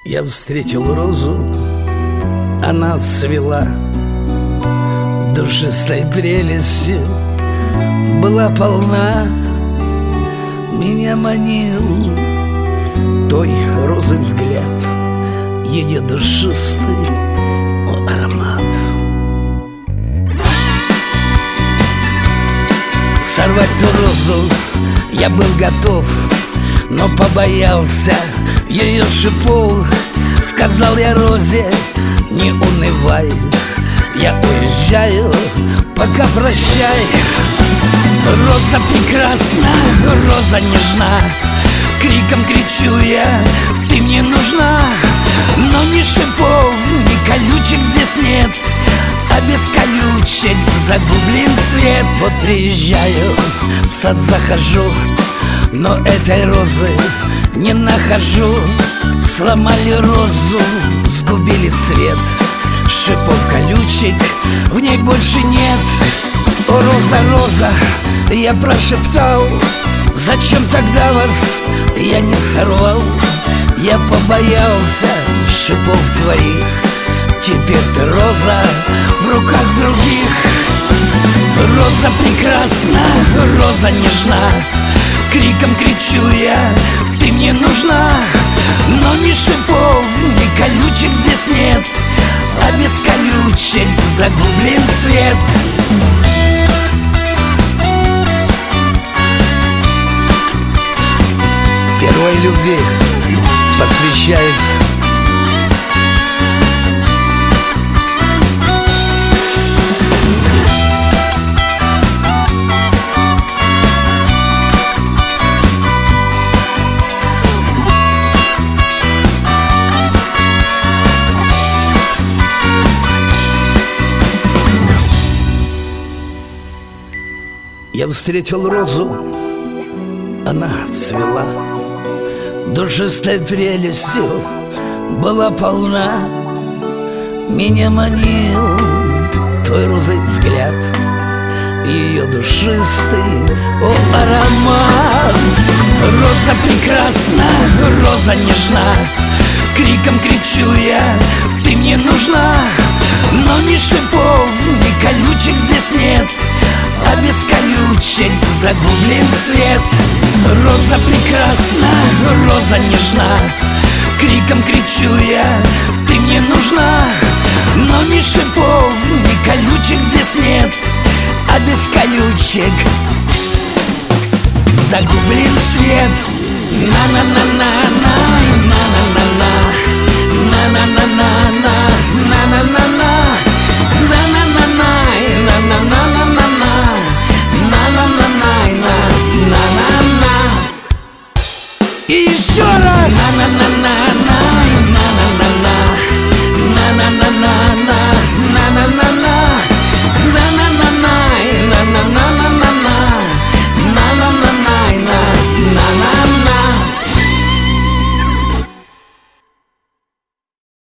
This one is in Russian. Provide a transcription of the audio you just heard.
Я встретил розу, она цвела душистой прелестью, была полна. Меня манил той розы взгляд, ее душистый аромат. Сорвать ту розу я был готов, но побоялся ее шипов. Сказал я розе: не унывай, я уезжаю, пока прощай. Роза прекрасна, роза нежна, криком кричу я: ты мне нужна. Но ни шипов, ни колючек здесь нет, а без колючек загублен свет. Вот приезжаю, в сад захожу, но этой розы не нахожу. Сломали розу, сгубили цвет, шипов колючек в ней больше нет. О, роза, роза, я прошептал, зачем тогда вас я не сорвал? Я побоялся шипов твоих, теперь ты, роза, в руках других. Роза прекрасна, роза нежна, криком кричу я: ты мне нужна. Но ни шипов, ни колючек здесь нет, а без колючек загублен свет. Первой любви посвящается. Я встретил розу, она цвела душистой прелестью, была полна. Меня манил той розой взгляд, ее душистый аромат. Роза прекрасна, роза нежна, криком кричу я: ты мне нужна. Но ни шипов, ни колючек здесь нет, а без колючек загублен свет. Роза прекрасна, роза нежна, криком кричу я: ты мне нужна. Но ни шипов, ни колючек здесь нет, а без колючек загублен свет. На-на-на-на-на, на-на-на-на, на-на-на-на-на, на-на-на-на, на-на-на-на, на-на-на-на-на, на-на-на-на. И еще раз. На-на-на-на.